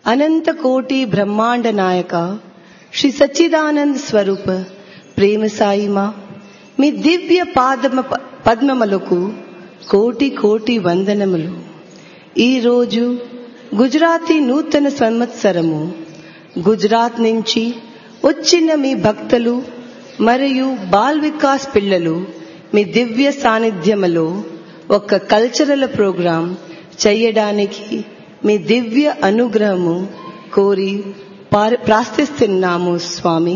अनंत कोटि ब्रह्मांड नायक श्री सच्चिदानंद स्वरूप प्रेम साई मां మీ దివ్య పద్మములకు కోటి కోటి వందనములు. ఈరోజు గుజరాతీ నూతన సంవత్సరము. గుజరాత్ నుంచి వచ్చిన మీ భక్తులు మరియు బాల్ వికాస్ పిల్లలు మీ దివ్య సాన్నిధ్యములో ఒక కల్చరల్ ప్రోగ్రాం చేయడానికి మీ దివ్య అనుగ్రహము కోరి ప్రార్థిస్తున్నాము స్వామి.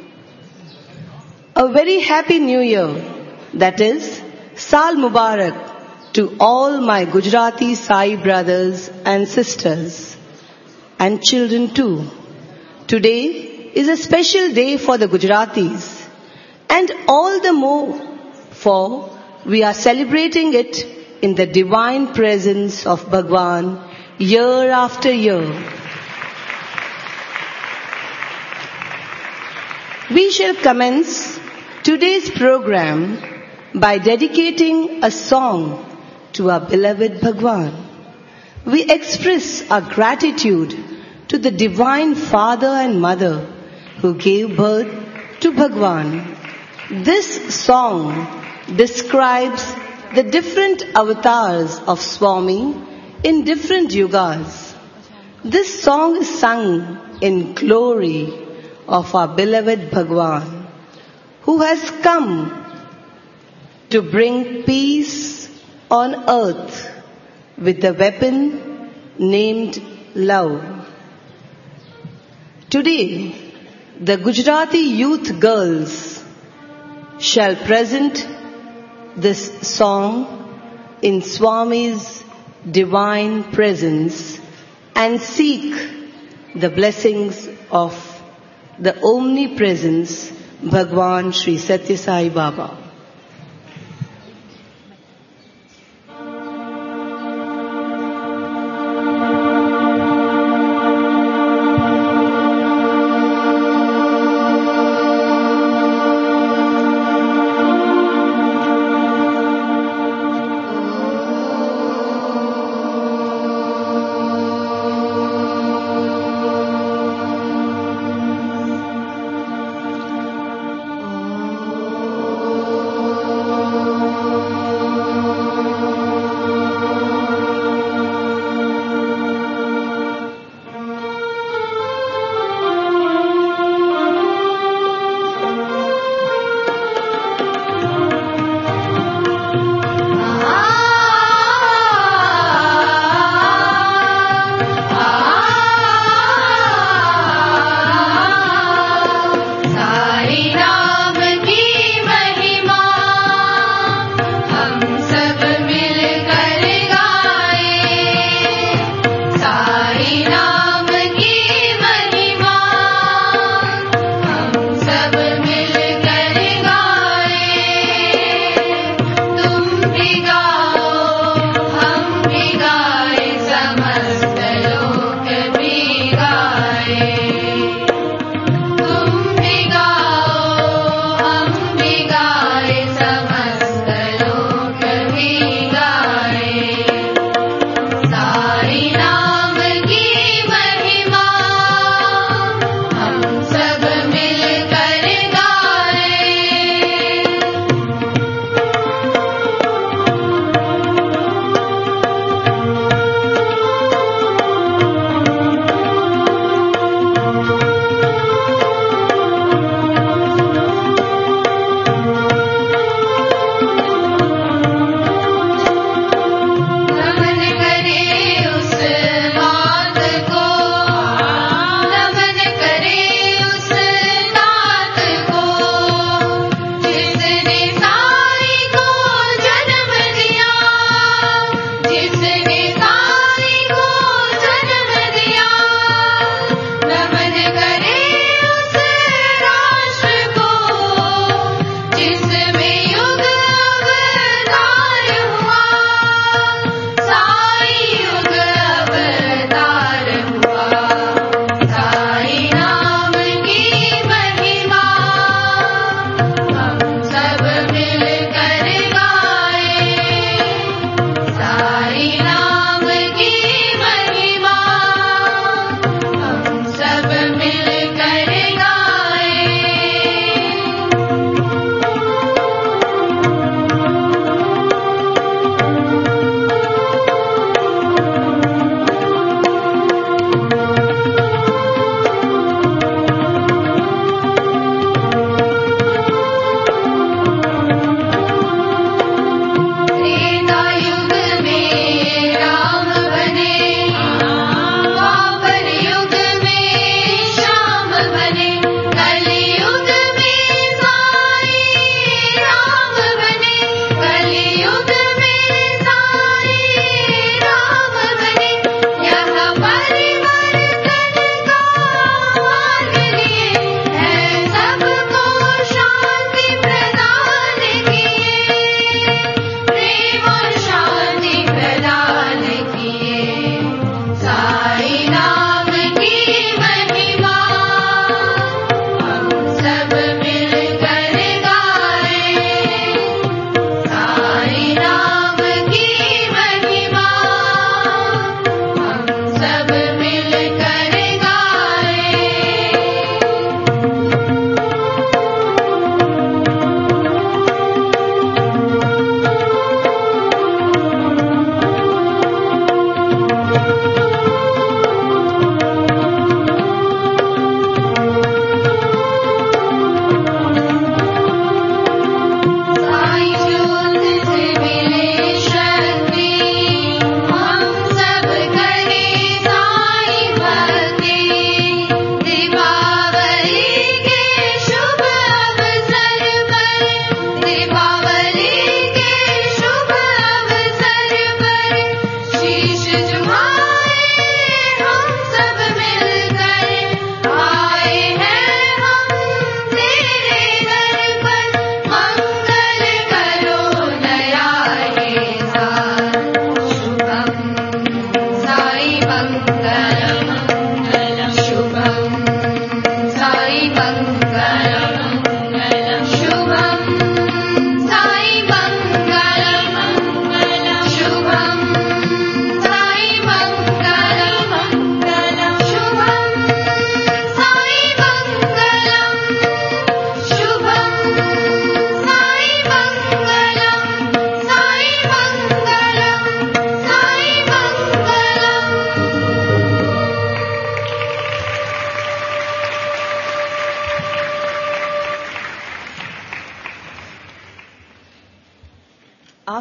A very happy new year, that is Saal Mubarak to all my Gujarati Sai brothers and sisters and children too. Today is a special day for the Gujaratis and all the more for we are celebrating it in the divine presence of Bhagwan year after year. We shall commence today's program by dedicating a song to our beloved Bhagwan. We express our gratitude to the Divine Father and Mother who gave birth to Bhagwan. This song describes the different avatars of Swami in different yugas. This song is sung in glory of our beloved Bhagwan, who has come to bring peace on earth with a weapon named love. Today, the Gujarati youth girls shall present this song in Swami's divine presence and seek the blessings of the omnipresence Bhagwan Sri Satya Sai Baba. Oh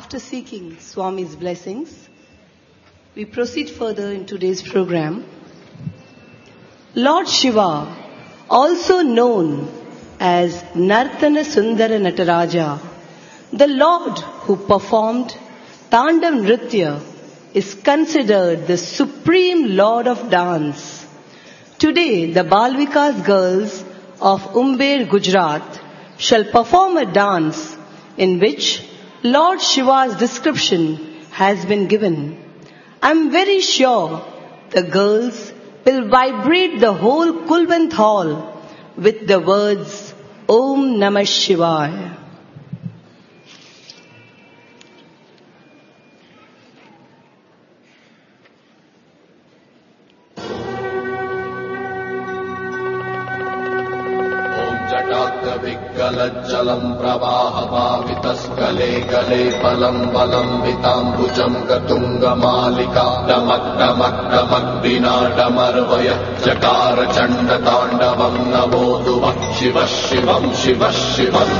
After seeking Swami's blessings, we proceed further in today's program. Lord Shiva, also known as Nartana Sundara Nataraja, the Lord who performed Tandav Nritya, is considered the supreme Lord of dance. Today, the Balvikas girls of Umber, Gujarat shall perform a dance in which Lord Shiva's description has been given. I am very sure the girls will vibrate the whole Kulwant hall with the words Om Namah Shivaya. विग्गलज्जलम् प्रवाहपावितस्कले गले बलम् बलम् विताम्बुजम् गतुङ्गमालिका डमक् चकार चण्डताण्डवम् नवोऽधुवः शिवः शिवम् शिवः शिवम्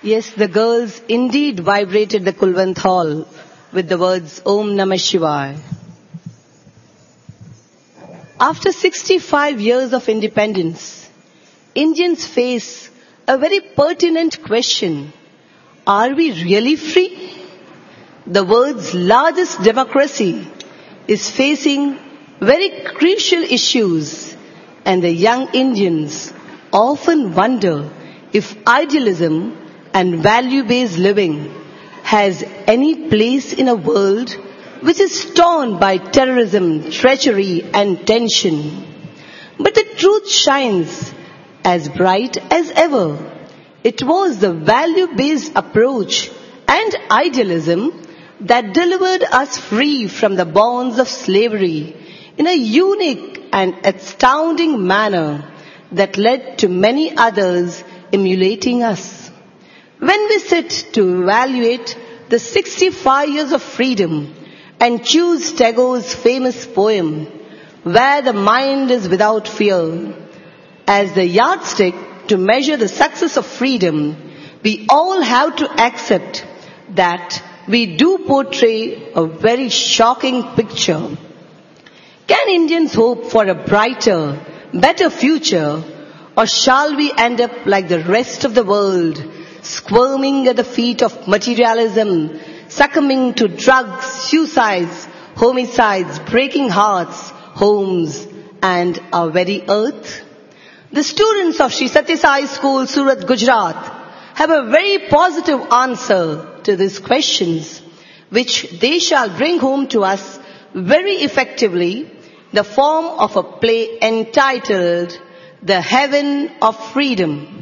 Yes, the girls indeed vibrated the Kulwant Hall with the words Om Namah Shivaya. After 65 years of independence, Indians face a very pertinent question. Are we really free? The world's largest democracy is facing very crucial issues, and the young Indians often wonder if idealism and value-based living has any place in a world which is torn by terrorism, treachery and tension. But the truth shines as bright as ever. It was the value-based approach and idealism that delivered us free from the bonds of slavery in a unique and astounding manner that led to many others emulating us. When we sit to evaluate the 65 years of freedom and choose Tagore's famous poem, Where the Mind is Without Fear, as the yardstick to measure the success of freedom, we all have to accept that we do portray a very shocking picture. Can Indians hope for a brighter, better future, or shall we end up like the rest of the world, squirming at the feet of materialism, succumbing to drugs, suicides, homicides, breaking hearts, homes, and our very earth? The students of Sri Satya Sai School, Surat, Gujarat, have a very positive answer to these questions, which they shall bring home to us very effectively, the form of a play entitled The Heaven of Freedom.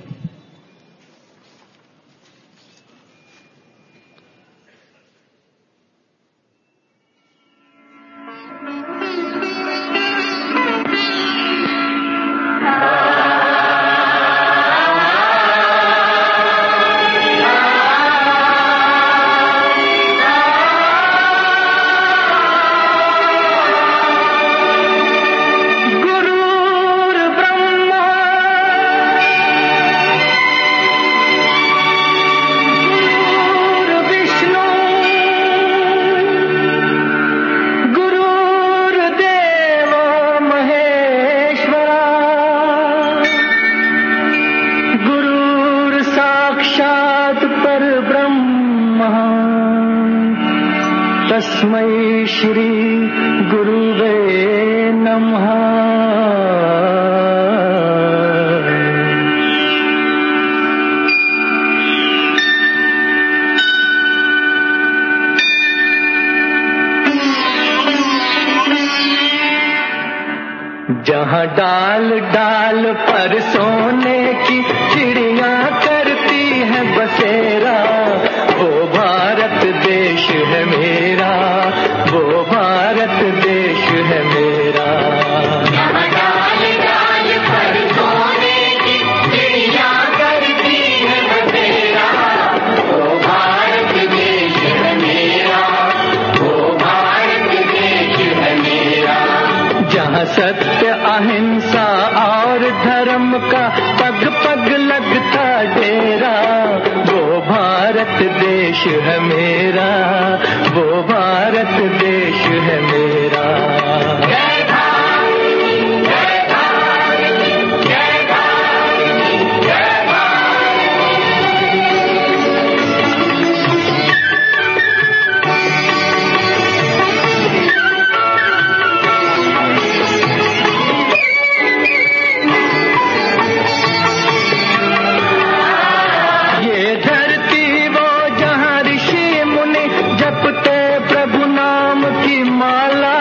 तस्मै श्री गुरुवे नमः। जहाँ डाल डाल पर सोने की चिड़िया करती है बसेरा, वो भारत देश है मेरा, वो भारत देश है मेरा। जहाँ डाल डाल पर सोने की चिड़िया करती है बसेरा, वो भारत देश है मेरा, वो भारत देश है मेरा। जहाँ सत्य अहिंसा और धर्म का पग पग लगता डेरा, वो भारत देश है मेरा, वो भारत देश है मेरा। जय भारत, जय भारत, जय भारत, जय भारत। ये धरती वो जहाँ ऋषि मुनि जपते प्रभु नाम की माला,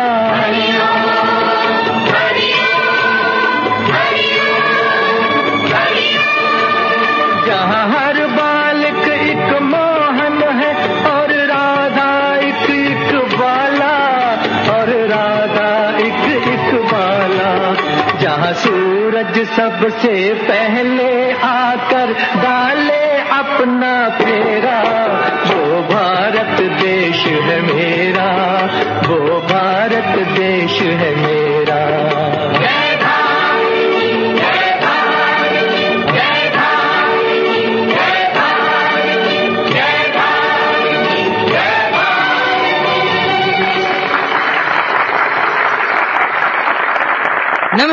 जहाँ हर बालक एक मोहन है और राधा एक बाला, और राधा एक बाला। जहाँ सूरज सबसे पहले आकर डाले अपना फेरा, वो भारत देश है मेरा, वो भारत देश है मेरा। जय भारत, जय भारत, जय भारत, जय Bharat.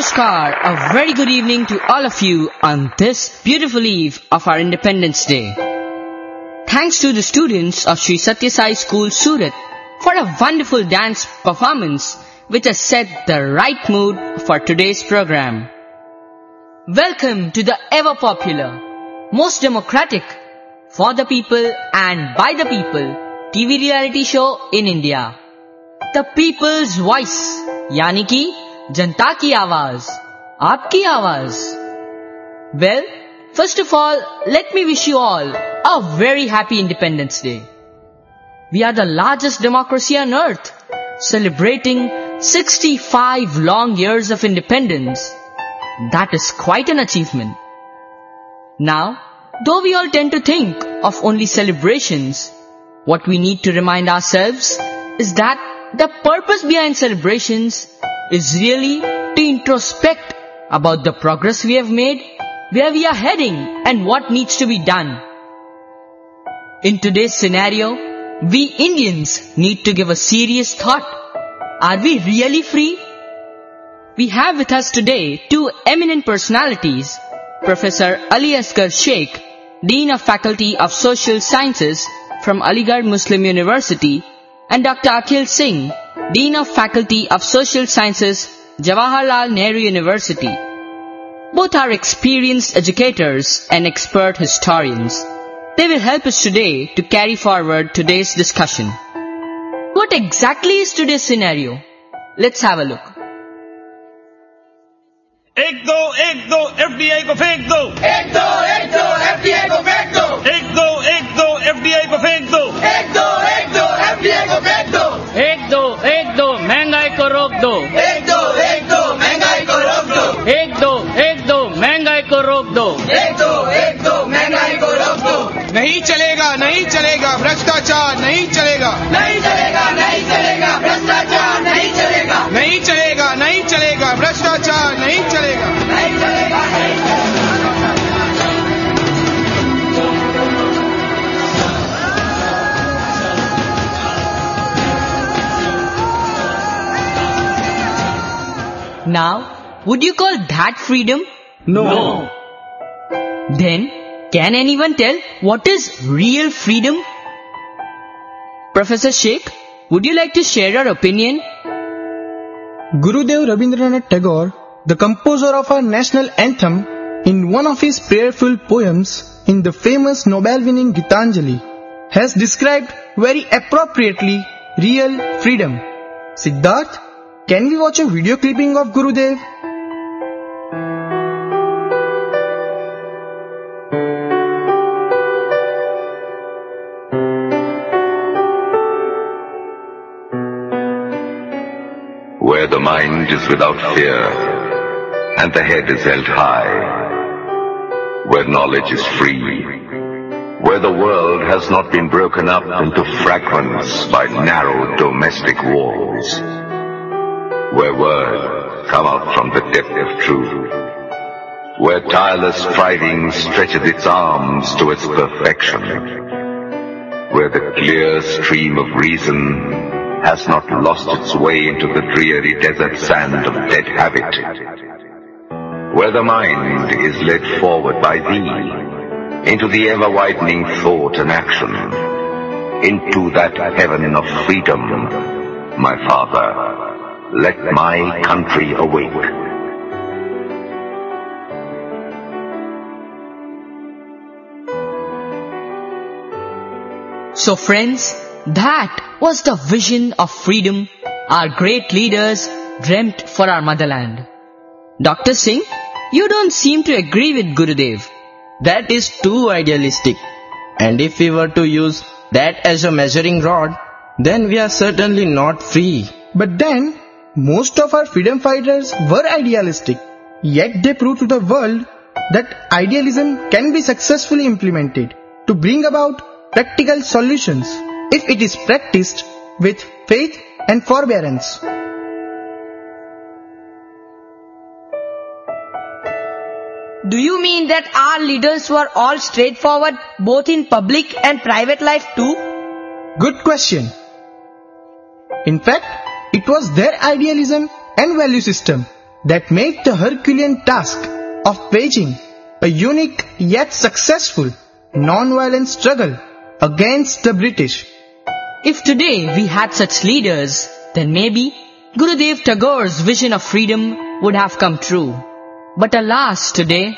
Namaskar, a very good evening to all of you on this beautiful eve of our Independence Day. Thanks to the students of Sri Satya Sai School, Surat, for a wonderful dance performance which has set the right mood for today's program. Welcome to the ever popular, most democratic, for the people and by the people TV reality show in India. The People's Voice, यानी कि जनता की आवाज, आपकी आवाज. Well, first of all, let me wish you all a very happy Independence Day. We are the largest democracy on earth, celebrating 65 long years of independence. That is quite an achievement. Now, though we all tend to think of only celebrations, what we need to remind ourselves is that the purpose behind celebrations is really to introspect about the progress we have made, where we are heading and what needs to be done. In today's scenario, we Indians need to give a serious thought. Are we really free? We have with us today two eminent personalities, Professor Ali Asghar Sheikh, Dean of Faculty of Social Sciences from Aligarh Muslim University, and Dr. Akhil Singh, Dean of Faculty of Social Sciences, Jawaharlal Nehru University. Both are experienced educators and expert historians. They will help us today to carry forward today's discussion. What exactly is today's scenario? Let's have a look. एक दो FDI को फेंक दो. एक दो FDI को फेंक दो. एक दो एफडीआई को फेंक दो. एक दो एफडीआई को फेंक दो. एक दो महंगाई को रोक दो. एक दो महंगाई को रोक दो. एक दो महंगाई को रोक दो. एक दो महंगाई को रोक दो. नहीं चलेगा भ्रष्टाचार नहीं चलेगा. नहीं चलेगा भ्रष्टाचार नहीं चलेगा. नहीं चलेगा भ्रष्टाचार नहीं चलेगा. नहीं चलेगा. Now, would you call that freedom? No. Then, can anyone tell what is real freedom? Professor Sheikh, would you like to share your opinion? Gurudev Rabindranath Tagore, the composer of our national anthem, in one of his prayerful poems in the famous Nobel-winning Gitanjali, has described very appropriately real freedom. Siddharth, can we watch a video clipping of Gurudev? Where the mind is without fear and the head is held high, where knowledge is free, where the world has not been broken up into fragments by narrow domestic walls, where words come out from the depth of truth, where tireless striving stretcheth its arms towards perfection, where the clear stream of reason has not lost its way into the dreary desert sand of dead habit, where the mind is led forward by thee into the ever-widening thought and action, into that heaven of freedom, my father, let my country awake. So friends, that was the vision of freedom our great leaders dreamt for our motherland. Dr. Singh, you don't seem to agree with Gurudev. That is too idealistic. And if we were to use that as a measuring rod, then we are certainly not free. But then, most of our freedom fighters were idealistic. Yet they proved to the world that idealism can be successfully implemented to bring about practical solutions if it is practiced with faith and forbearance. Do you mean that our leaders were all straightforward both in public and private life too? Good question. In fact, it was their idealism and value system that made the Herculean task of waging a unique yet successful non-violent struggle against the British. If today we had such leaders, then maybe Gurudev Tagore's vision of freedom would have come true. But alas, today,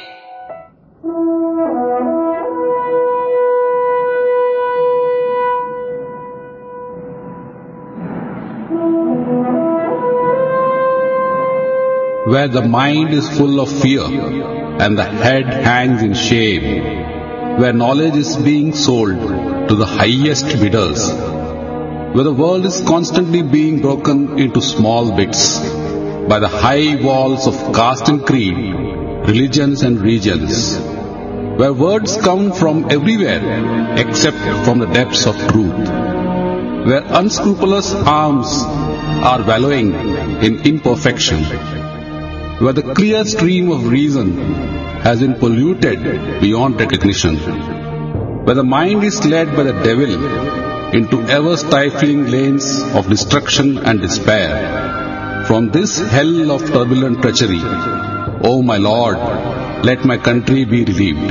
where the mind is full of fear and the head hangs in shame, where knowledge is being sold to the highest bidders, where the world is constantly being broken into small bits by the high walls of caste and creed, religions and regions, where words come from everywhere except from the depths of truth, where unscrupulous arms are wallowing in imperfection, where the clear stream of reason has been polluted beyond recognition, where the mind is led by the devil into ever-stifling lanes of destruction and despair. From this hell of turbulent treachery, O my Lord, let my country be relieved.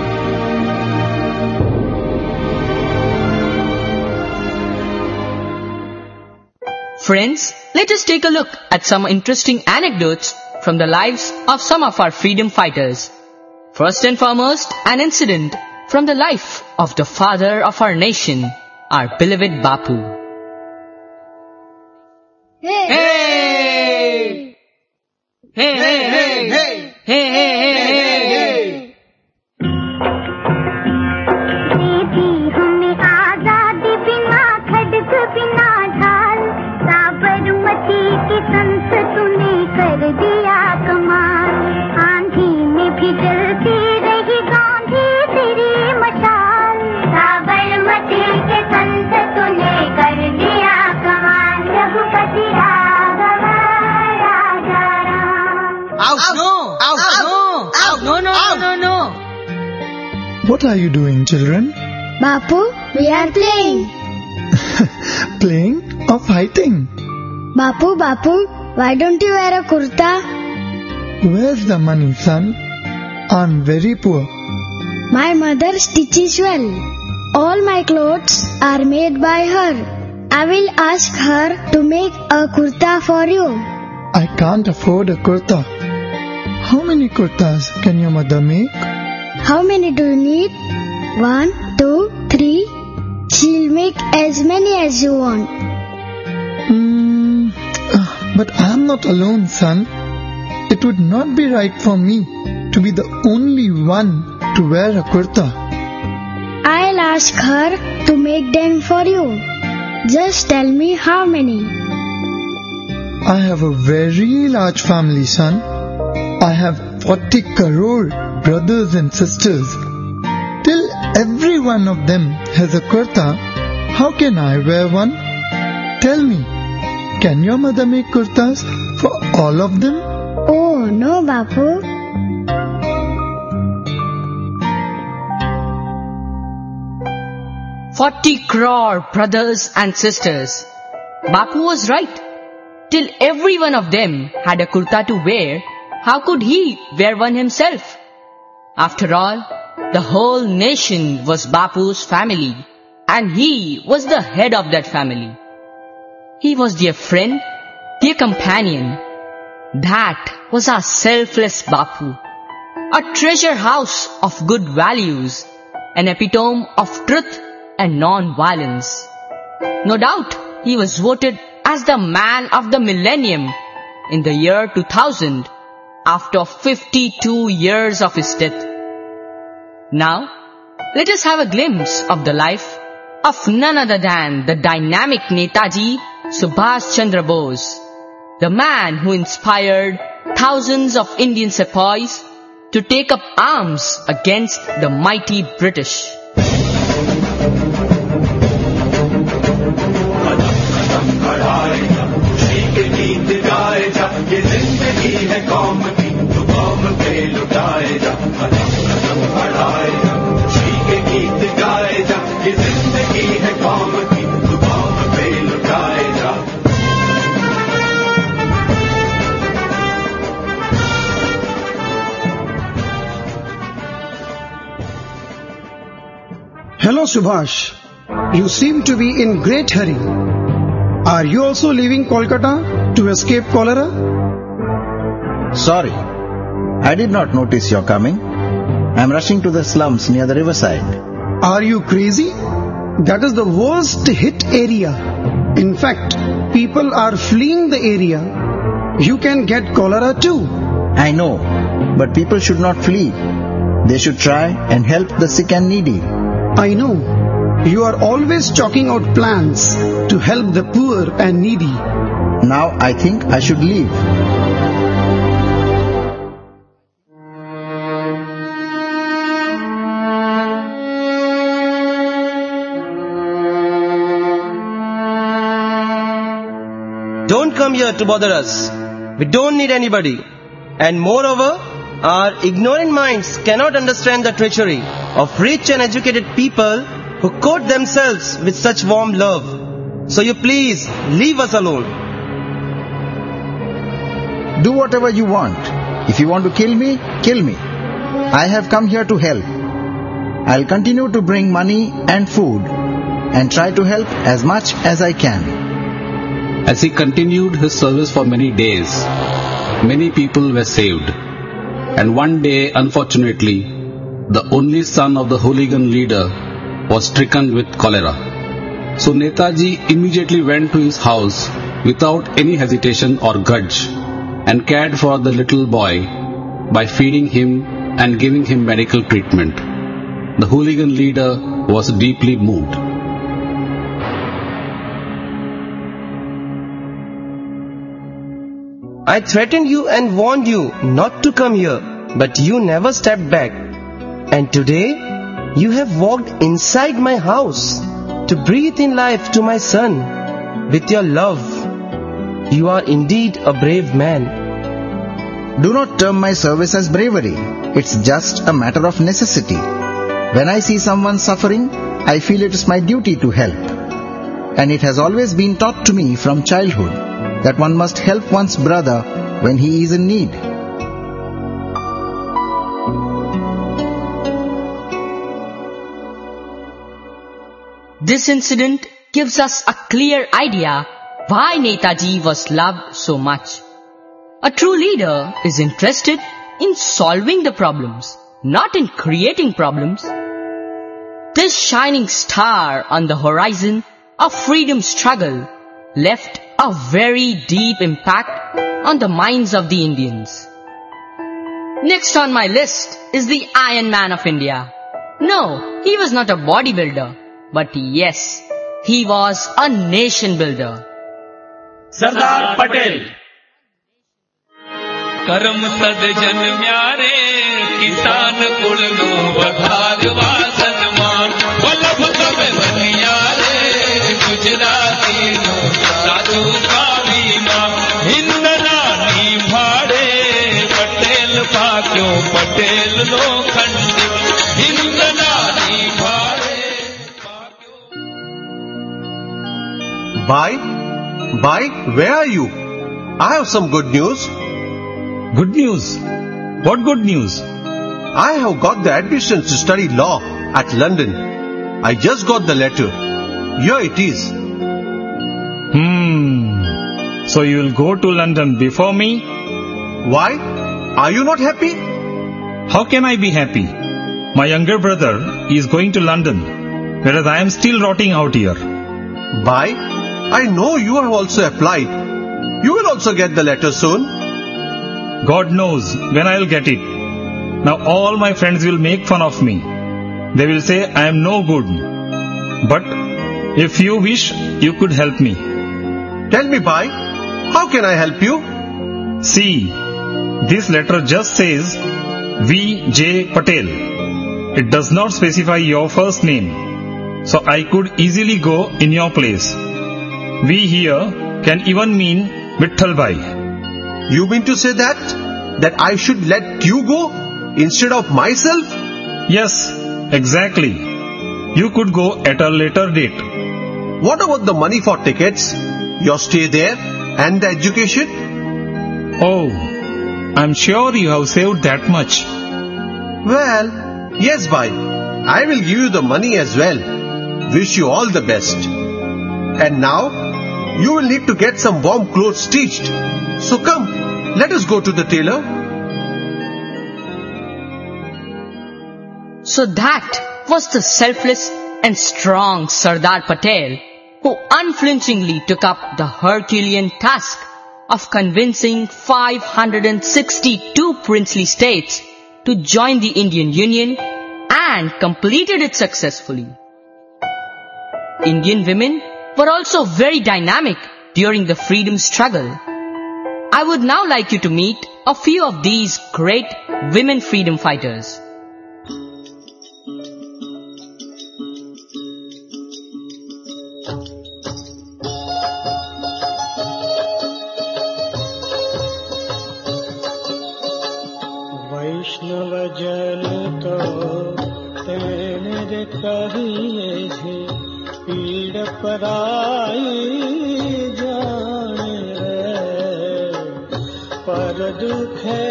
friends, let us take a look at some interesting anecdotes from the lives of some of our freedom fighters. First and foremost, an incident from the life of the father of our nation, our beloved Bapu. Hey! Hey! Hey! Hey! Hey! Hey! Hey! Hey! Hey! Hey! What are you doing, children? Bapu, we are playing. Playing or fighting? Bapu, why don't you wear a kurta? Where's the money, son? I'm very poor. My mother stitches well. All my clothes are made by her. I will ask her to make a kurta for you. I can't afford a kurta. How many kurtas can your mother make? How many do you need? 1, 2, 3. She'll make as many as you want. But I'm not alone, son. It would not be right for me to be the only one to wear a kurta. I'll ask her to make them for you. Just tell me how many. I have a very large family, son. I have 40 crore brothers and sisters. Till every one of them has a kurta, how can I wear one? Tell me, can your mother make kurtas for all of them? Oh, no, Bapu. "40 crore brothers and sisters." Bapu was right. Till every one of them had a kurta to wear, how could he wear one himself? After all, the whole nation was Bapu's family, and he was the head of that family. He was their friend, their companion. That was our selfless Bapu, a treasure house of good values, an epitome of truth and non-violence. No doubt, he was voted as the man of the millennium in the year 2000 after 52 years of his death. Now, let us have a glimpse of the life of none other than the dynamic Netaji Subhash Chandra Bose, the man who inspired thousands of Indian sepoys to take up arms against the mighty British. Hello Subhash. You seem to be in great hurry. Are you also leaving Kolkata to escape cholera? Sorry, I did not notice your coming. I am rushing to the slums near the riverside. Are you crazy? That is the worst hit area. In fact, people are fleeing the area. You can get cholera too. I know, but people should not flee. They should try and help the sick and needy. I know. You are always chalking out plans to help the poor and needy. Now I think I should leave. Don't come here to bother us. We don't need anybody. And moreover, our ignorant minds cannot understand the treachery of rich and educated people who coat themselves with such warm love. So you please leave us alone. Do whatever you want. If you want to kill me, kill me. I have come here to help. I'll continue to bring money and food and try to help as much as I can. As he continued his service for many days, many people were saved. And one day, unfortunately, the only son of the hooligan leader was stricken with cholera. So Netaji immediately went to his house without any hesitation or grudge and cared for the little boy by feeding him and giving him medical treatment. The hooligan leader was deeply moved. I threatened you and warned you not to come here, but you never stepped back. And today, you have walked inside my house to breathe in life to my son with your love. You are indeed a brave man. Do not term my service as bravery. It's just a matter of necessity. When I see someone suffering, I feel it is my duty to help. And it has always been taught to me from childhood that one must help one's brother when he is in need. This incident gives us a clear idea why Netaji was loved so much. A true leader is interested in solving the problems, not in creating problems. This shining star on the horizon of freedom struggle left a very deep impact on the minds of the Indians. Next on my list is the Iron Man of India. No, he was not a bodybuilder, but yes, he was a nation builder. Sardar Patel. करम सद जन म्यारे किसान कुल no बधारवा सन्मान वल्लभ कब बनियारे Gujarati no साधु स्वाभिमान हिंद रानी भाड़े Patel पाक्यो Patel no खंड हिंद रानी भाड़े Bhai, where are you? I have some good news. Good news? What good news? I have got the admission to study law at London. I just got the letter. Here it is. So you will go to London before me? Why? Are you not happy? How can I be happy? My younger brother is going to London, whereas I am still rotting out here. Bhai, I know you have also applied. You will also get the letter soon. God knows when I will get it. Now all my friends will make fun of me. They will say I am no good. But if you wish, you could help me. Tell me, Bhai, how can I help you? See, this letter just says V.J. Patel. It does not specify your first name. So I could easily go in your place. We here can even mean Vitthal Bhai. You mean to say that I should let you go instead of myself? Yes, exactly. You could go at a later date. What about the money for tickets, your stay there and the education? Oh, I'm sure you have saved that much. Well, yes, Bhai. I will give you the money as well. Wish you all the best. And now, you will need to get some warm clothes stitched. So come, let us go to the tailor. So that was the selfless and strong Sardar Patel, who unflinchingly took up the Herculean task of convincing 562 princely states to join the Indian Union and completed it successfully. Indian women were also very dynamic during the freedom struggle. I would now like you to meet a few of these great women freedom fighters. वैष्णव जन तो तेरे कहिए थे पीड़ पराई जाने रे पर दुखे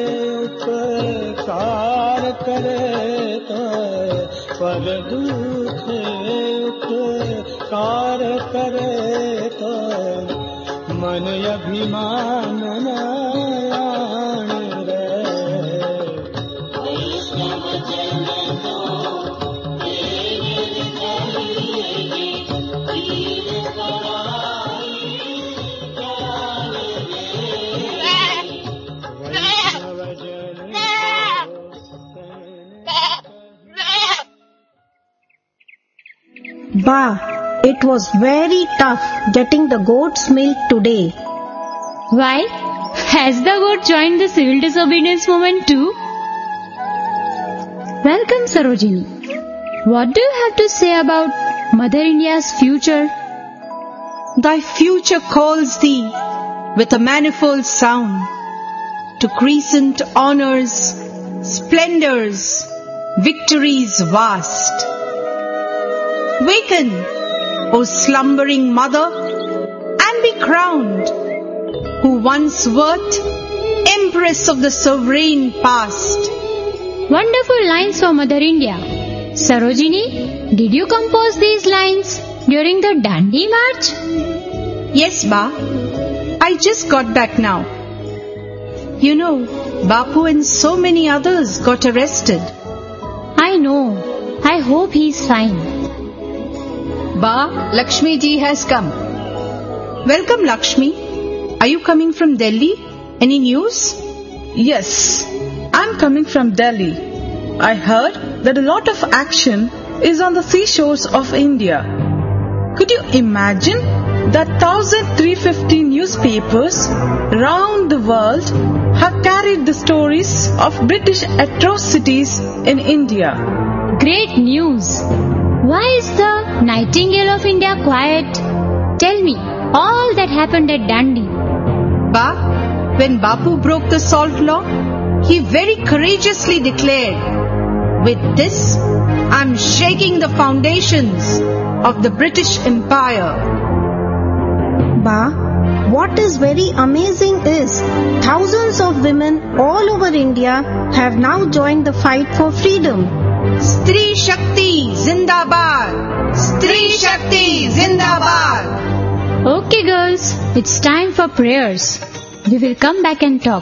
उपकार करे तो पर दुखे उपकार करे तो मन अभिमान न Bah, it was very tough getting the goat's milk today. Why? Has the goat joined the civil disobedience movement too? Welcome, Sarojini. What do you have to say about Mother India's future? Thy future calls thee with a manifold sound to crescent honors, splendors, victories vast. Waken, O slumbering mother, and be crowned, who once wert Empress of the sovereign past. Wonderful lines for Mother India. Sarojini, did you compose these lines during the Dandi March? Yes, Ba. I just got back now. You know, Bapu and so many others got arrested. I know. I hope he's fine. Ba, Lakshmi ji has come. Welcome, Lakshmi. Are you coming from Delhi? Any news? Yes, I'm coming from Delhi. I heard that a lot of action is on the seashores of India. Could you imagine that 1,350 newspapers around the world have carried the stories of British atrocities in India? Great news! Why is the Nightingale of India quiet? Tell me all that happened at Dandi. Ba, when Bapu broke the salt law, he very courageously declared, "With this, I'm shaking the foundations of the British Empire." Ba, what is very amazing is thousands of women all over India have now joined the fight for freedom. Stree Shakti Zindabad! Stree Shakti Zindabad! Okay girls, it's time for prayers. We will come back and talk.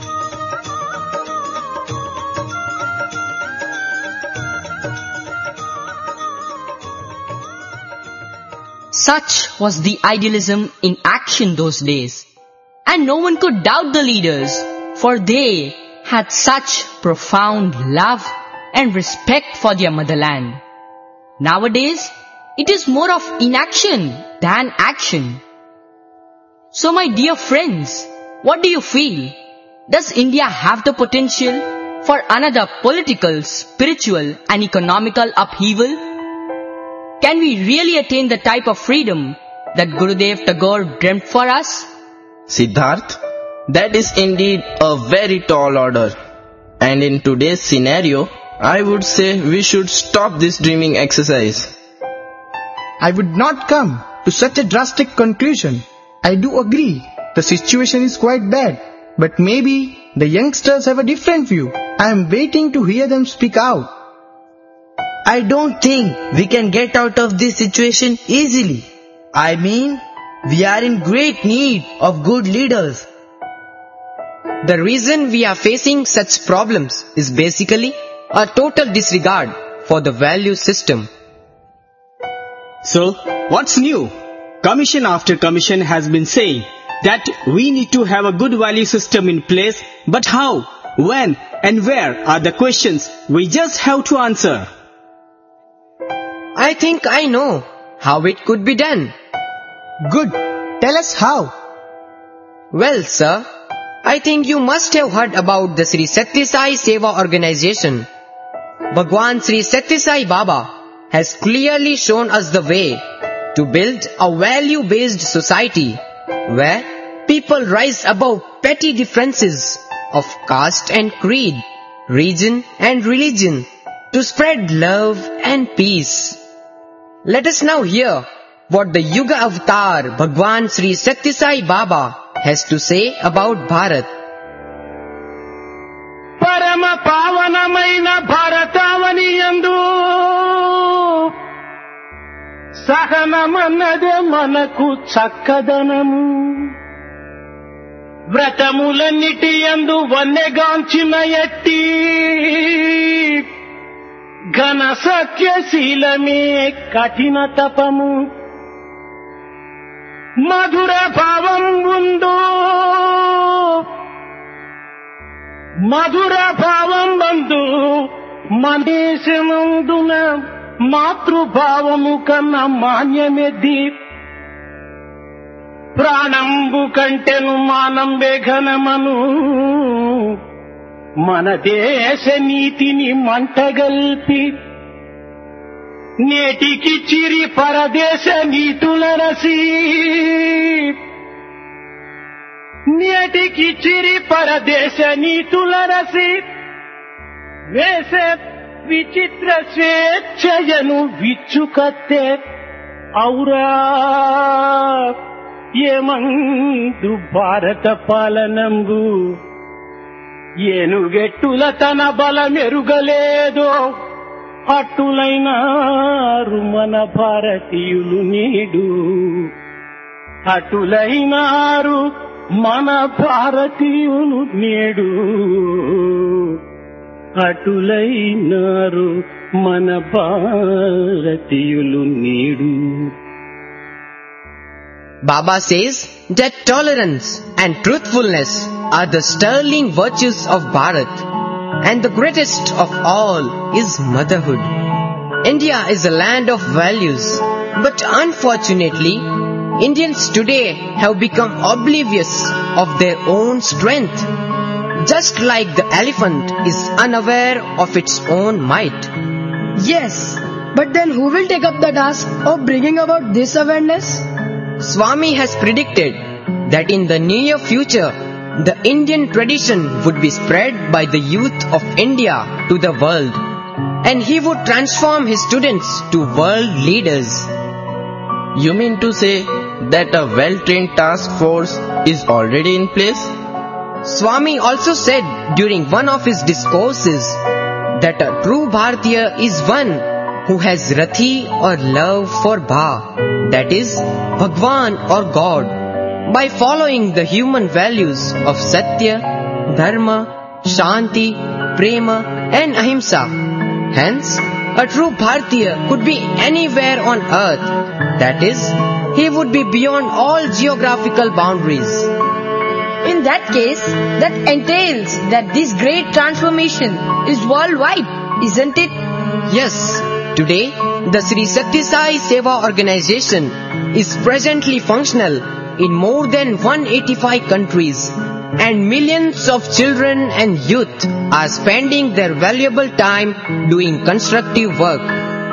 Such was the idealism in action those days. And no one could doubt the leaders, for they had such profound love and respect for their motherland. Nowadays, it is more of inaction than action. So my dear friends, what do you feel? Does India have the potential for another political, spiritual and economical upheaval? Can we really attain the type of freedom that Gurudev Tagore dreamt for us? Siddharth, that is indeed a very tall order. And in today's scenario, I would say we should stop this dreaming exercise. I would not come to such a drastic conclusion. I do agree, the situation is quite bad. But maybe the youngsters have a different view. I am waiting to hear them speak out. I don't think we can get out of this situation easily. I mean, we are in great need of good leaders. The reason we are facing such problems is basically a total disregard for the value system. So, what's new? Commission after commission has been saying that we need to have a good value system in place, but how, when and where are the questions we just have to answer. I think I know how it could be done. Good. Tell us how. Well, sir, I think you must have heard about the Sri Satya Sai Seva organization. Bhagwan Sri Satya Sai Baba has clearly shown us the way to build a value-based society where people rise above petty differences of caste and creed, region and religion to spread love and peace. Let us now hear what the Yuga Avatar Bhagwan Sri Satya Sai Baba has to say about Bharat. పరమ పావనమైన భారతావని యందు సహనమన్నదే మనకు చక్కదనము. వ్రతములన్నిటి యందు వన్నెగాంచిన ఎట్టి ఘన సత్యశీలమే కఠిన తపము. మధుర భావం ఉందో మధుర భావం బంధు మనీషమందున మాతృభావము కన్నా మాన్యమెద్ది. ప్రాణంబు కంటెను మానంబే ఘనమను మన దేశ నీతిని మంటగల్పి నేటికి చిరి పరదేశ నీతుల రసి నేటికి చిరి పరదేశ నీతుల రసి వేసే విచిత్ర స్వేచ్ఛయను విచ్చుకత్తే ఔరా ఏమందు భారత పాలనంబు ఏనుగెట్టుల తన బలమెరుగలేదో అట్టులైనారు మన భారతీయులు నేడు. అటులైనారు మన భారతీయులు నేడు. అటులైనారు మన భారతీయులు నేడు. Baba says that tolerance and truthfulness are the sterling virtues of Bharat, and the greatest of all is motherhood. India is a land of values, but unfortunately, Indians today have become oblivious of their own strength, just like the elephant is unaware of its own might. Yes, but then who will take up the task of bringing about this awareness? Swami has predicted that in the near future, the Indian tradition would be spread by the youth of India to the world, and he would transform his students to world leaders. You mean to say that a well-trained task force is already in place? Swami also said during one of his discourses that a true Bharatiya is one who has Rathi or love for Bha, that is, Bhagwan or God, by following the human values of Satya, Dharma, Shanti, Prema and Ahimsa. Hence, a true Bharatiya could be anywhere on earth, that is, he would be beyond all geographical boundaries. In that case, that entails that this great transformation is worldwide, isn't it? Yes. Today, the Sri Satya Sai Seva organization is presently functional in more than 185 countries, and millions of children and youth are spending their valuable time doing constructive work.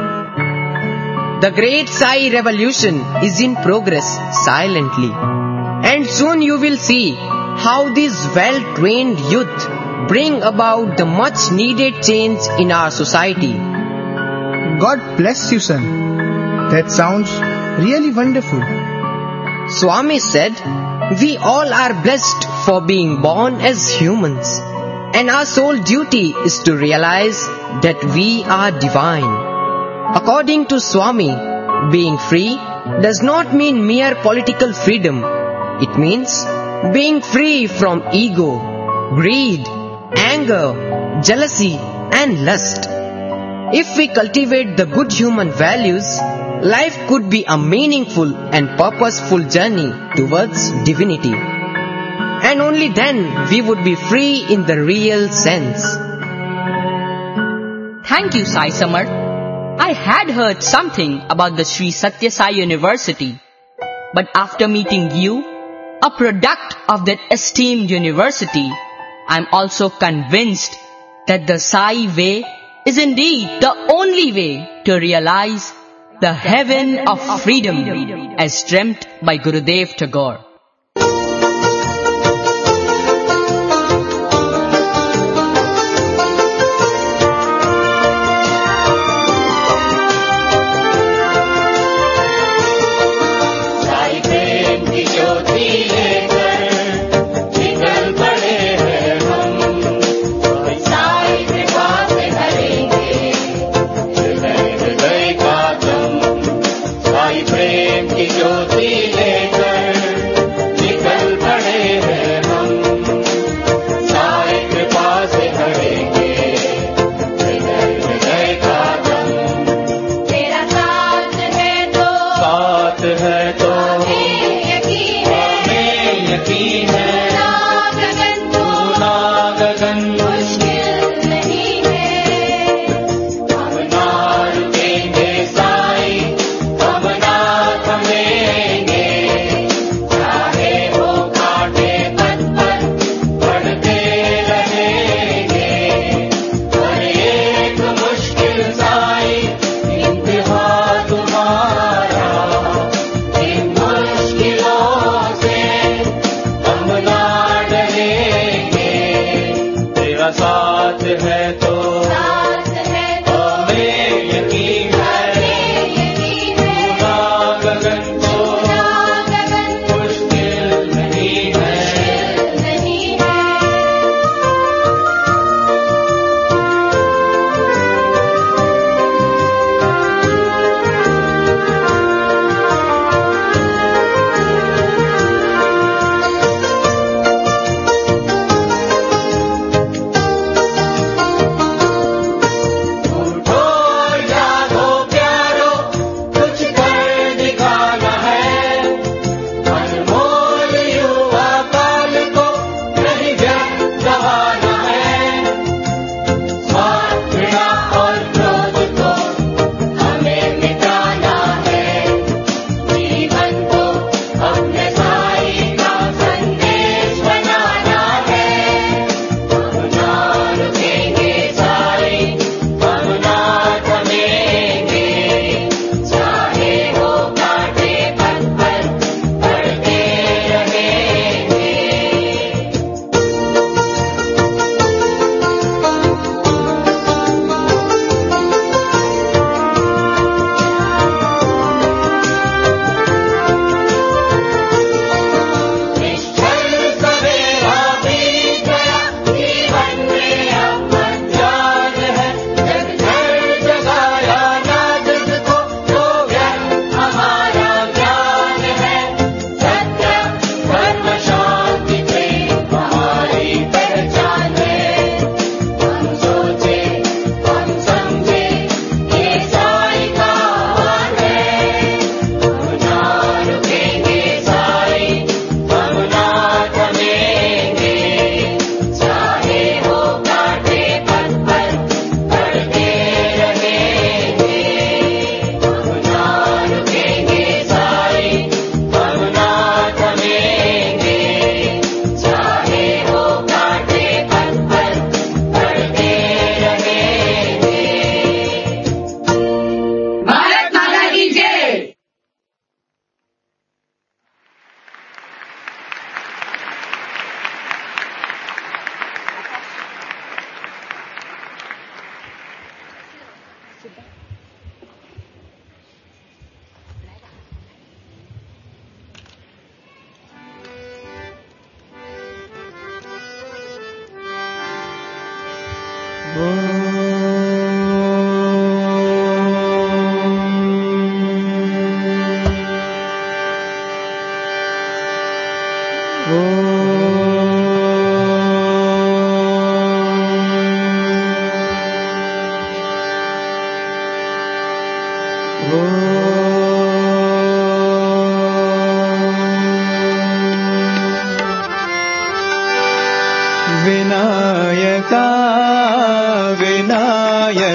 The great Sai revolution is in progress silently, and soon you will see how these well-trained youth bring about the much needed change in our society. God bless you, son. That sounds really wonderful. Swami said, we all are blessed for being born as humans, and our sole duty is to realize that we are divine. According to Swami, being free does not mean mere political freedom. It means being free from ego, greed, anger, jealousy and lust. If we cultivate the good human values, life could be a meaningful and purposeful journey towards divinity. And only then we would be free in the real sense. Thank you, Sai Samar. I had heard something about the Sri Satya Sai University, but after meeting you, a product of that esteemed university, I am also convinced that the Sai way is indeed the only way to realize the heaven of freedom as dreamt by Gurudev Tagore.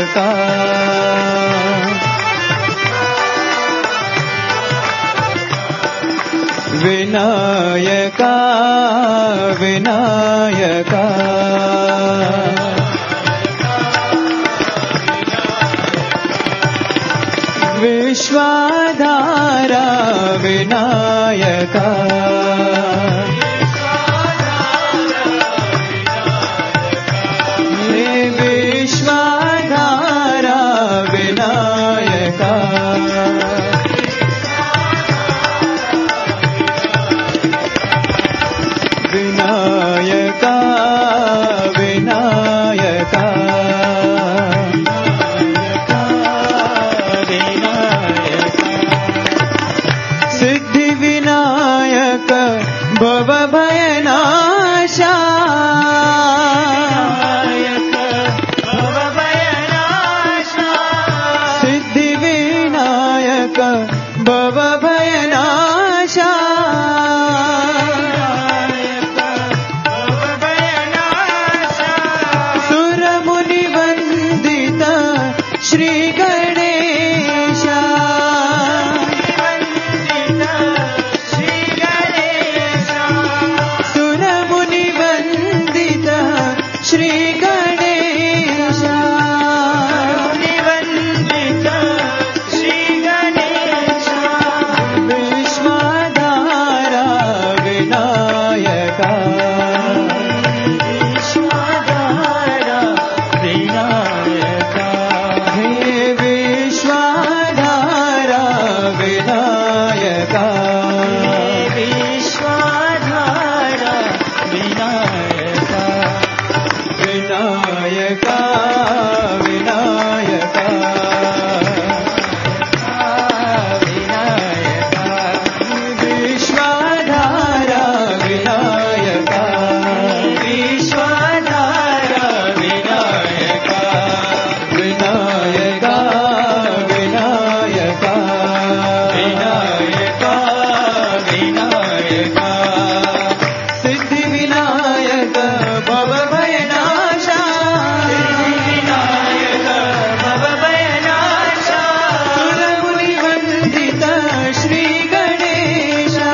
Vinayaka Vinayaka Vinayaka विश्वाधारा Vinayaka विश्वाधारा Vinayaka Vinayaka Vinayaka Siddhi Vinayak भव भयनाशा सिद्धि विनायक भव भयनाशा सुर मुनि वंदित श्री गणेशा सुर मुनि वंदित श्री गणेशा विश्वाधारा विनायका विश्वाधारा विनायका हे विश्वाधारा विनायका विश्वाधारा विनायका विनायका विनायका विश्वाधारा विनायका विश्वाधारा विनायका विनायका विनायका विनायका विनायका सिद्धि विनायक भव भयनाशा विनायक भव भयनाशा सुर मुनि वंदित श्री गणेशा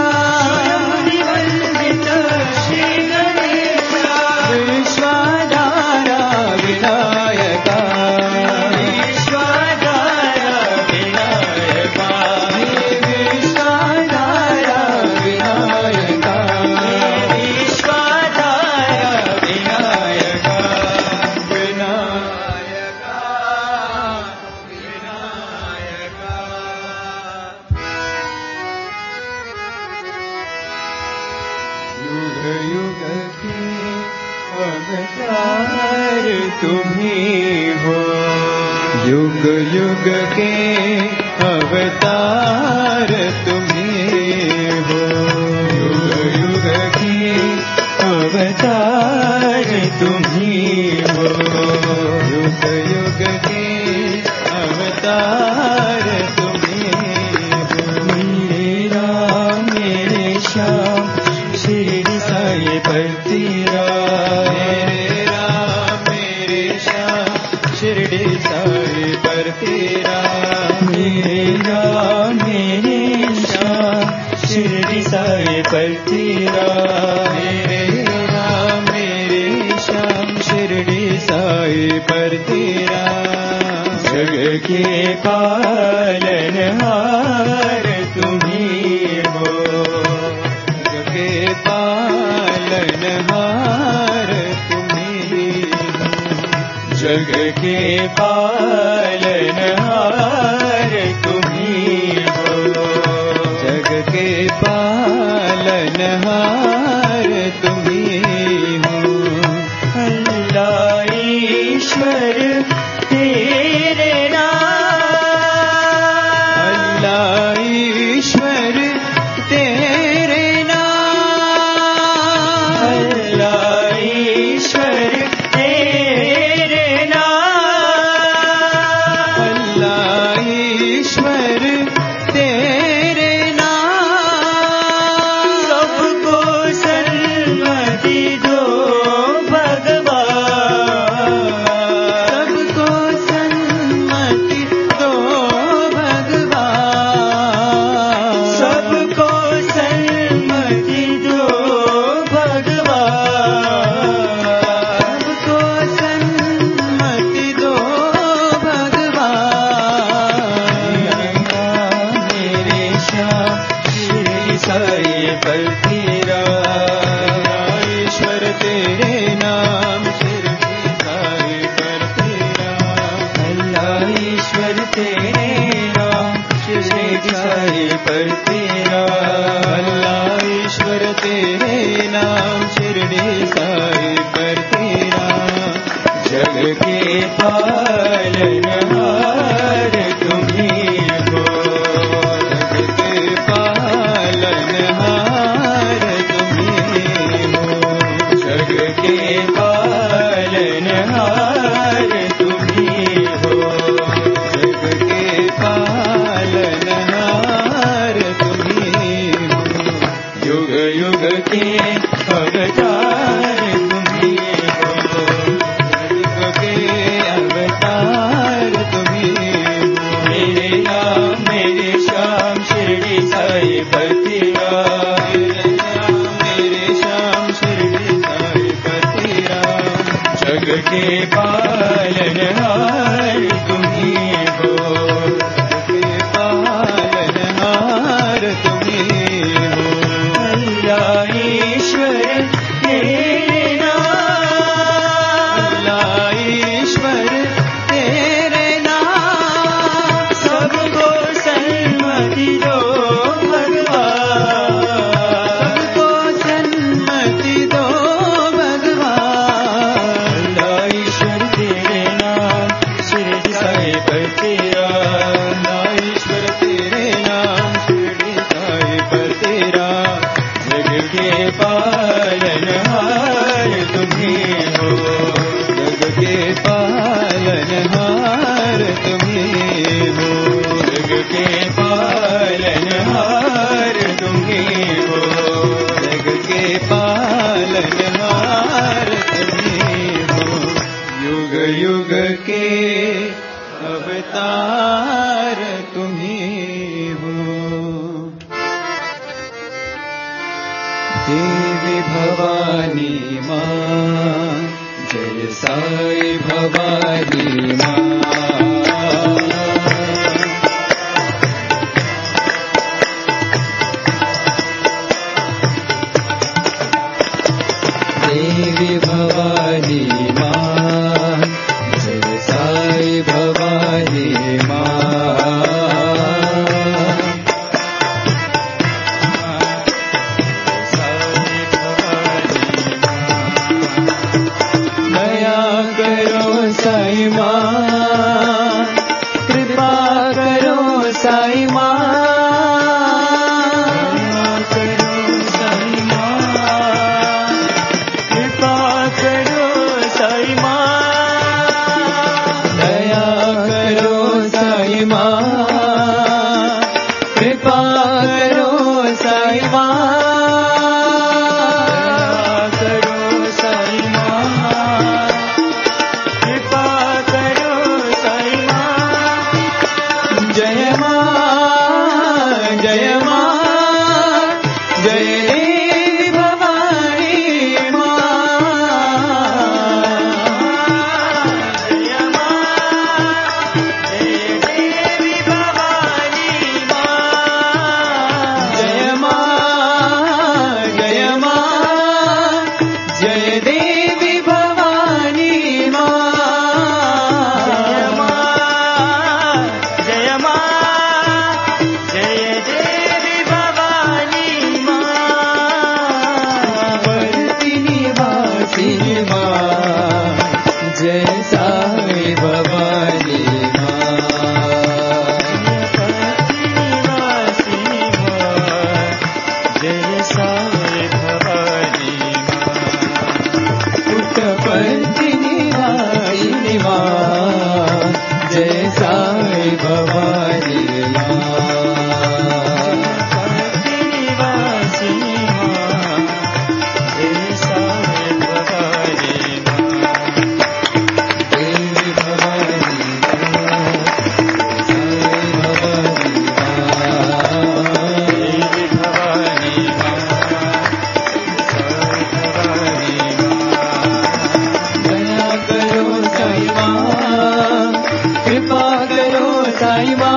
वंदित श्री गणेशा विश्वाधारा विनायका विश्वाधारा विनायका विश्वाधारा विनायका विश्वाधारा विनायका युग युग के अवतार तुम्ही हो युग युग के अवतार तुम्ही हो युग युग के अवतार तुम्ही हो युग युग के अवतार तुम्ही हो मेरे राम मेरे श्याम शिरडी साई पर तेरा मेरे राम मेरे श्याम शिरडी साई पर तेरा मेरे राम मेरे श्याम शिरडी साई पर तेरा मेरे राम मेरे श्याम शिरडी साई पर तेरा जग के पालनहार तुम्ही हो जग के पालनहार तुम्ही हो जग के पालनहार तुम्ही हो जग के पालनहार तुम्ही हो अल्लाह ईश्वर तेरे नाम अल्लाह ईश्वर तेरे नाम अल्लाह ईश्वर तेरे नाम अल्लाह ईश्वर तेरे नाम सबको पालनहार तुम्ही हो, जग के पालनहार तुम्ही हो, जग के पालनहार तुम्ही हो, जग के पालनहार तुम्ही हो, युग युग के अवतार तुम्ही हो, युग के अवतार तुम्ही हो, मेरे राम मेरे श्याम शिरडी साई पति राम, मेरे श्याम शिरडी साई पति राम, जग के पालनहार तुम्ही हो, जग के पालनहार तुम्ही हो, अल्लाह ईश्वर तेरे नाम, अल्लाह ईश्वर तेरे नाम, सबको सन्मति दो भगवान, सबको सन्मति दो भगवान, अल्लाह ईश्वर तेरे नाम शिरडी साई पति राम, अल्लाह ईश्वर तेरे नाम शिरडी साई पति राम, जग के पालनहार तुम्ही हो, जग के पालनहार तुम्ही हो, जग के पालनहार तुम्ही हो, जग के पालनहार तुम्ही हो, युग युग के अवतार तुम्ही हो। देवी भवानी माँ, जय साई भवानी माँ, देवी भवानी माँ, जय साई भवानी माँ, दया करो साई माँ, कृपा करो साई माँ, दया करो साई माँ, कृपा करो साई माँ, दया करो साई माँ, कृपा करो साई माँ, करो साई माँ, कृपा करो साई माँ, जय माँ, जय माँ, जय देवी भवानी माँ, जय माँ, जय देवी भवानी माँ, जय माँ, जय माँ, जय देवी भवानी माँ, जय माँ, जय माँ, जय देवी भवानी माँ, वर्तिनी वासिनी माँ, जय साई भवानी माँ, वर्तिनी वासिनी माँ, जय साई भवानी माँ, पुट्टपर्तिनी वासिनी माँ, जय साई भवानी माँ, पुट्टपर्तिनी वासिनी माँ, जय साई भवानी माँ, देवी भवानी माँ, साई भवानी माँ, देवी भवानी माँ, साई भवानी माँ, दया करो साई माँ, कृपा करो साई माँ,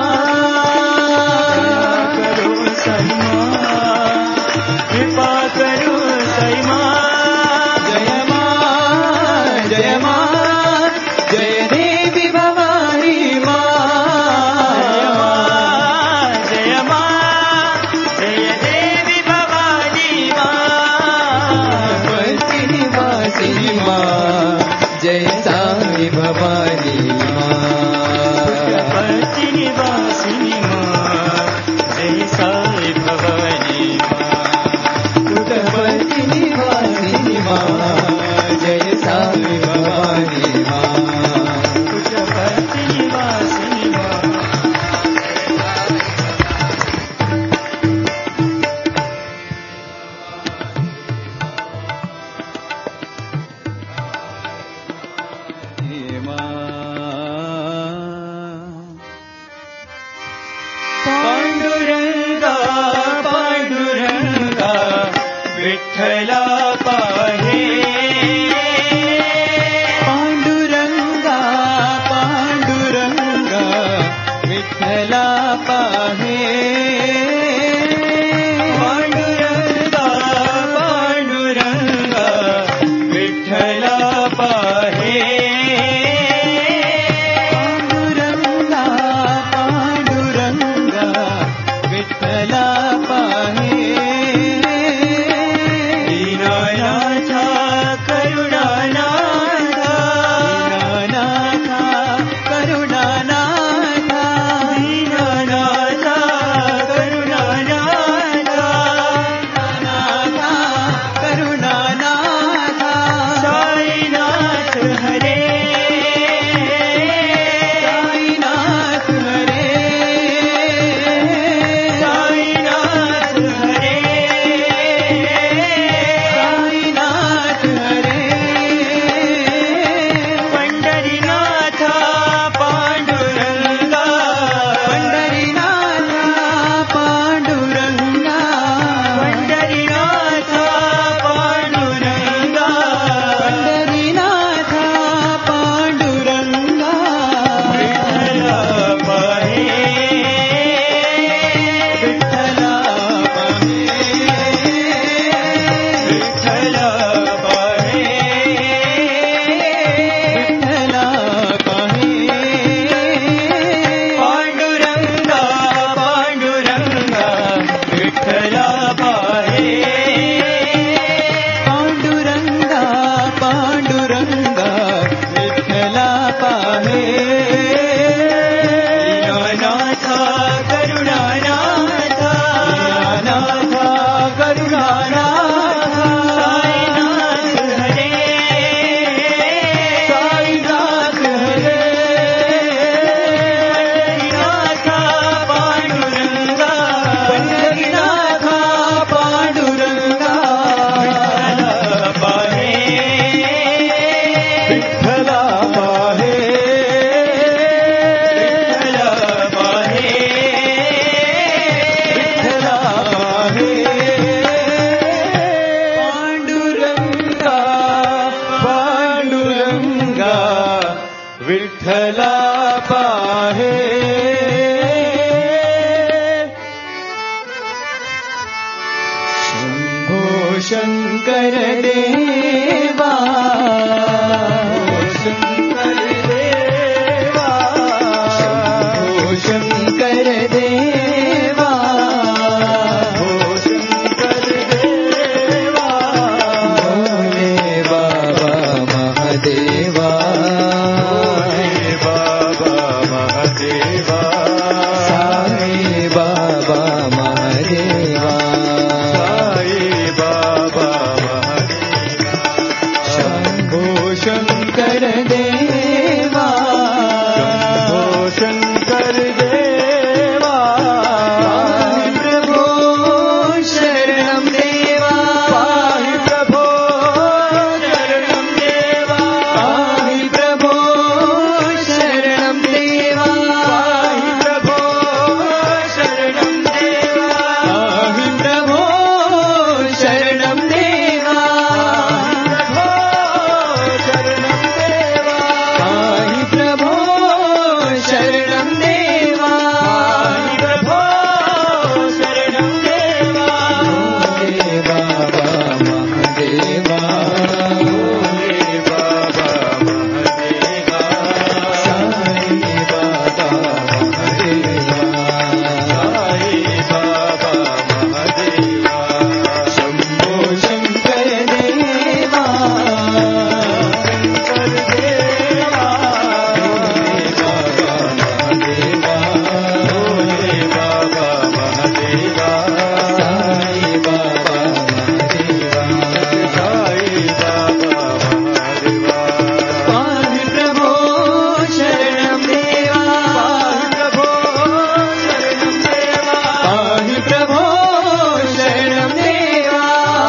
पाहे शंभो शंकर देवा शंकर देवा शंभो शंकर देवा शंकर देवा भोले बाबा महादेवा भोले बाबा महादेवा साई बाबा महादेवा साई बाबा महादेवा शंभो शंकर देवा शंभो शंकर देवा पाहि प्रभो शरणं देवा पाहि प्रभो शरणं देवा पाहि प्रभो शरणं देवा पाहि प्रभो शरणं देवा पाहि प्रभो शरणं देवा पाहि प्रभो शरणं देवा पाहि प्रभो शरणं देवा भोले बाबा महादेवा भोले बाबा महादेवा साई बाबा महादेवा साई बाबा महादेवा शंभो शंकर देवा शंकर देवा भोले बाबा महादेवा साई बाबा महादेवा साई बाबा महादेवा पाहि प्रभो शरणं देवा पाहि प्रभो शरणं देवा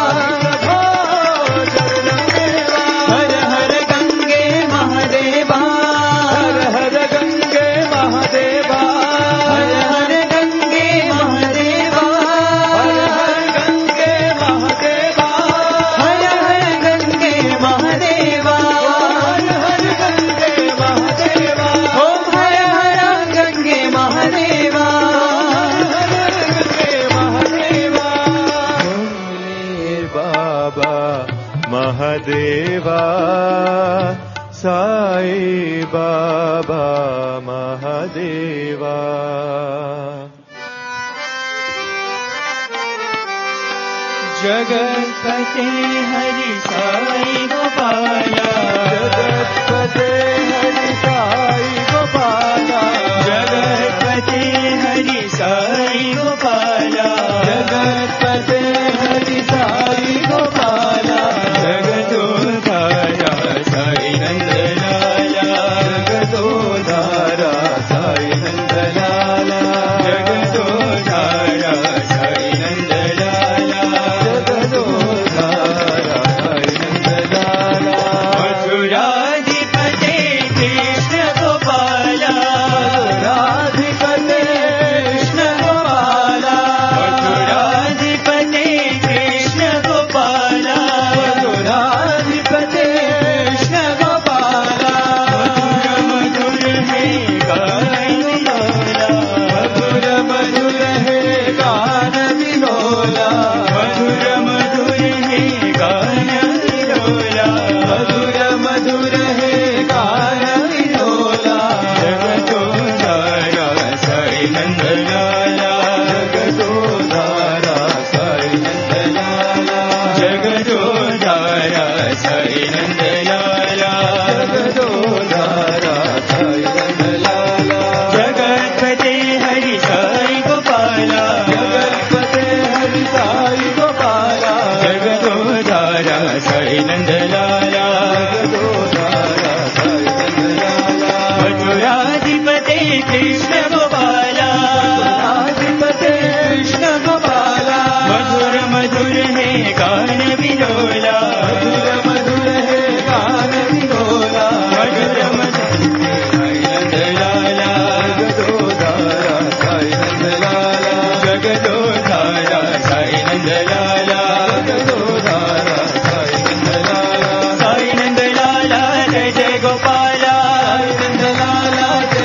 पाहि प्रभो शरणं देवा हर हर गंगे महादेवा हर हर गंगे महादेवा हर हर गंगे महादेवा हर हर गंगे महादेवा हर हर गंगे महादेवा हर हर गंगे महादेवा ओम हर हर गंगे महादेवा हर हर गंगे महादेवा भोले बाबा महादेवा साई बाबा महादेवा जगतपते हरि साई गोपाला जगतपते हरि साई गोपाला जगतपते हरि साई गोपाला जगतपते हरि साई गोपाला जगदोधारा साई नंदलाला जगदोधारा साई नंदलाला जगदोधारा साई नंदलाला जगदोधारा साई नंदलाला मथुराधिपते कृष्ण गोपाला मथुराधिपते कृष्ण गोपाला मथुराधिपते कृष्ण गोपाला मथुराधिपते कृष्ण गोपाला मधुर मधुर है गान विलोला मधुर मधुर है गान विलोला मधुर मधुर है गान विलोला मधुर मधुर है गान विलोला जगदोधारा साई नंदलाला जगदोधारा साई नंदलाला जगदोधारा साई नंदलाला जगदोधारा साई नंदलाला जगतपते हरि साई गोपाला जगतपते हरि साई गोपाला जगदोधारा साई नंदलाला जगदोधारा साई नंदलाला मथुराधिपते कृष्ण गोपाला मथुराधिपते कृष्ण गोपाला मधुर मधुर है गान विलोला मधुर मधुर है गान विलोला मधुर मधुर साई नंदलाला जगदोधारा साई नंदलाला जगदोधारा साई नंदलाला जगदोधारा साई नंदलाला साई नंदलाला जय जय गोपाला साई नंदलाला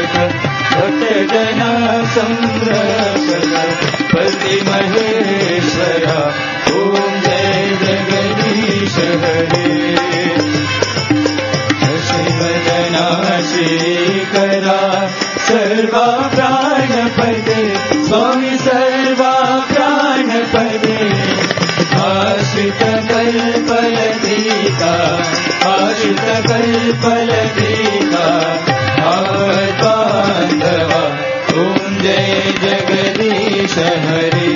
रक्षक भक्त जना संरक्षक पति महेश्वरा ओम जय जगदीश हरे श्रीवदना श्रीकरा सर्वा प्राणपदे स्वामी सर्वा प्राणपदे आश्रित कल्पलतिका आश्रित कल्पलतिका बांधवा ओम जय जगदीश हरे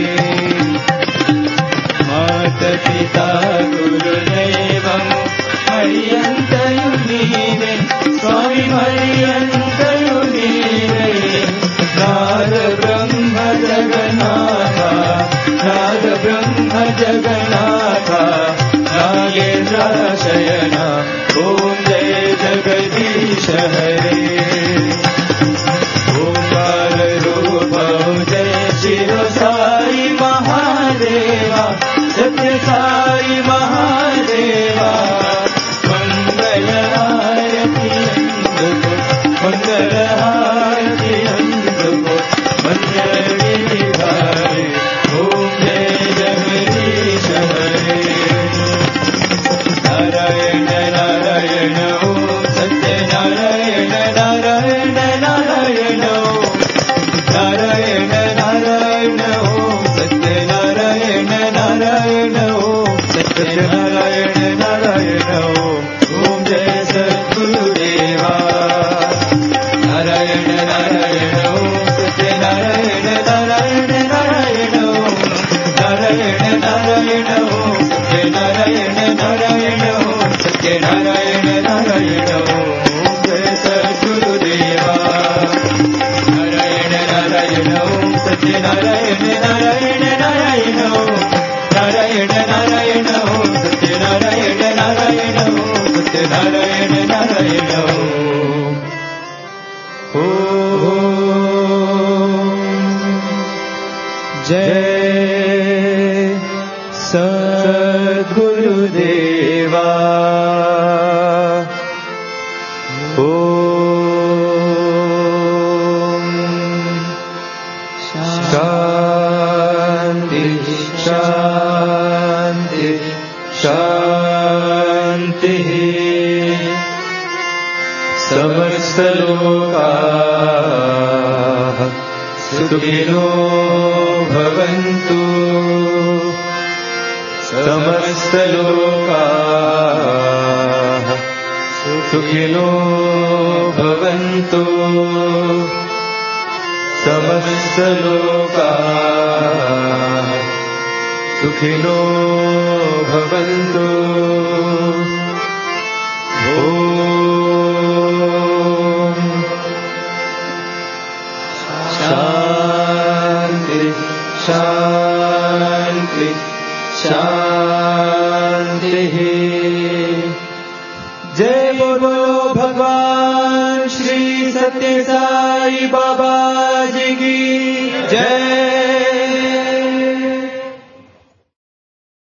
मात पिता गुरुदेवं हरियन्तयु नीवे स्वामी हरियन्तयु नीवे नाद ब्रह्म जगन्नाथा नाद ब्रह्म जगन्नाथा नागेन्द्र शयना ओम जय जगदीश हरे ओंकार रूप जय शिव साई महादेवा सत्य साई महादेवा मंगल आरती अंधको मंगल आरती अंधको मंगल भारे ओम जय जगदीश हरे नारायण नारायण ओम सत्य नारायण नारायण नारायण ओम नारायण नारायण ओम सत्य नारायण नारायण ओम सत्य नारायण नारायण ओम जय सद्गुरुदेवा नारायण नारायण ओम सत्य नारायण नारायण नारायण ओम नारायण नारायण ओम सत्य नारायण नारायण ओम सत्य नारायण नारायण ओम जय सद्गुरुदेवा नारायण नारायण ओम सत्य नारायण नारायण नारायण ओम नारायण नारायण ओम सत्य नारायण नारायण ओम सत्य नारायण नारायण ओम जय सद्गुरुदेवा ओम शांति शांति शांति समस्त लोकाः सुखिनो भवन्तु समस्त लोकाः सुखिनो भवन्तु समस्त लोकाः सुखिनो भवन्तु ओम शांति शांति शांति जय बोलो भगवान श्री सत्य साई बाबा जी की जय।